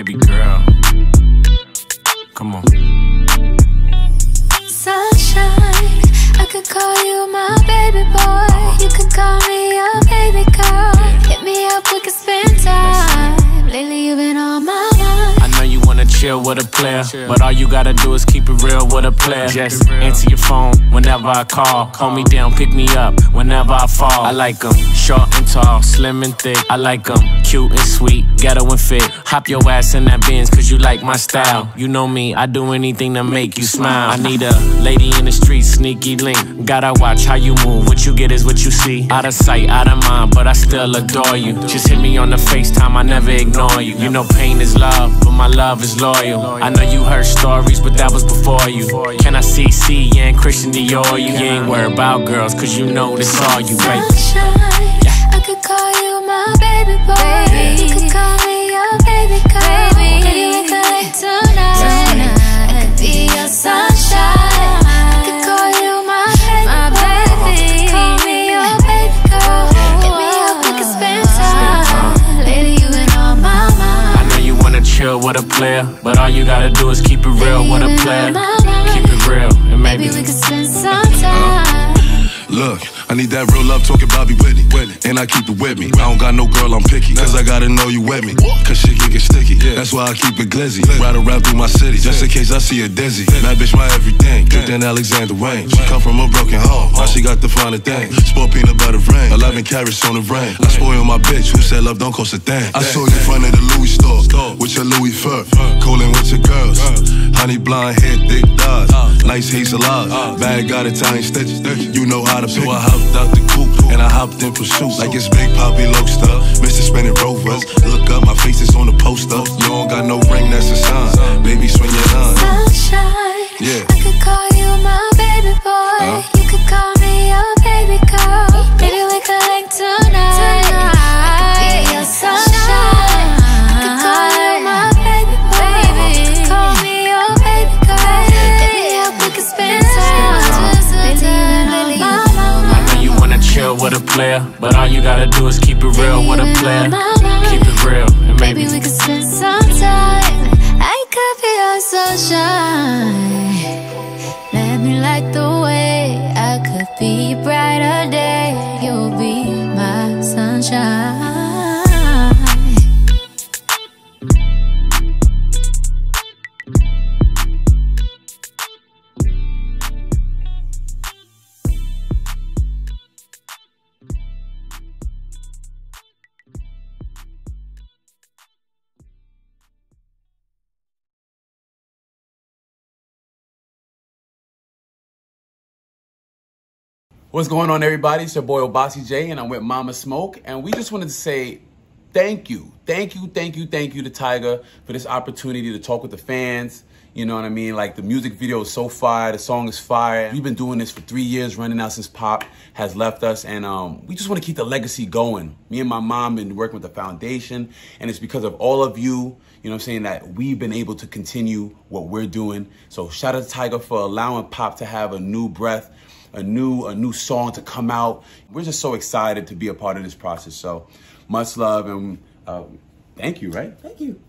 baby girl. Come on. Sunshine, I could call you my baby boy. You could call me your baby girl. Hit me up, we could spend time. Lately you've been on my mind. I know you wanna chill with a player, but all you gotta do is keep it real with a player. Just answer your phone whenever I call. Hold me down, pick me up whenever I fall. I like 'em short and tall, slim and thick. I like 'em cute and sweet, ghetto and fit. Hop your ass in that Benz cause you like my style. You know me, I do anything to make you smile. I need a lady in the street, sneaky link. Gotta watch how you move, what you get is what you see. Out of sight, out of mind, but I still adore you. Just hit me on the FaceTime, I never ignore you. You know pain is love, but my love is loyal. I know you heard stories, but that was before you. Can I see yeah, and Christian Dior? You ain't worried about girls, cause you know this all you, baby. Sunshine, I could call you my baby boy. You could call me your baby girl. Maybe we could link tonight. I could be your sunshine. I could call you my baby. Call me your baby girl. Hit me up, we could spend time. Lately you been on my mind. I know you wanna chill with a player, but all you gotta do is keep it real with a player. Keep it real, and maybe we could spend some time. Look, I need that real love talking Bobby Whitney. And I keep it with me. I don't got no girl, I'm picky. Cause I gotta know you with me. Cause shit can get sticky. That's why I keep it glizzy. Ride around through my city, just in case I see a dizzy. That bitch my everything. Good than Alexander Wayne. She come from a broken home. Now she got the finer thing. Sport peanut butter rain. 11 carats on the rain. I spoil my bitch. Who said love don't cost a thing? I saw you in front of the Louis store. With your Louis fur. Coolin' with your girls. Honey blonde hair, thick thighs. Nice hazel eyes. Bag got Italian stitches. You know how to pick. So I hopped out the coupe and I hopped in pursuit. Like it's Big Poppy Loaster, Mr. Spinning Rovers. Look up, my face is on the poster. You don't got no ring, that's a sign. Baby, swing your line. Sunshine, yeah. I could call you my baby boy. You could call me your baby girl. Maybe we could link tonight. I could be your sunshine. I could call you my baby boy. You could call me your baby girl. Hit me up, we could spend time. chill with a player, but all you gotta do is keep it real with a player. Keep it real, and maybe we could spend some time. I could be your sunshine. Let me light the way. I could be a brighter day. You'll be my sunshine. What's going on, everybody? It's your boy Obasi J, and I'm with Mama Smoke, and we just wanted to say thank you to Tyga for this opportunity to talk with the fans. You know what I mean? Like, the music video is so fire, the song is fire. We've been doing this for 3 years, running now since Pop has left us, and we just want to keep the legacy going. Me and my mom been working with the foundation, and it's because of all of you, you know what I'm saying, that we've been able to continue what we're doing. So shout out to Tyga for allowing Pop to have a new breath, a new song to come out. We're just so excited to be a part of this process. So much love, and thank you, right? Thank you.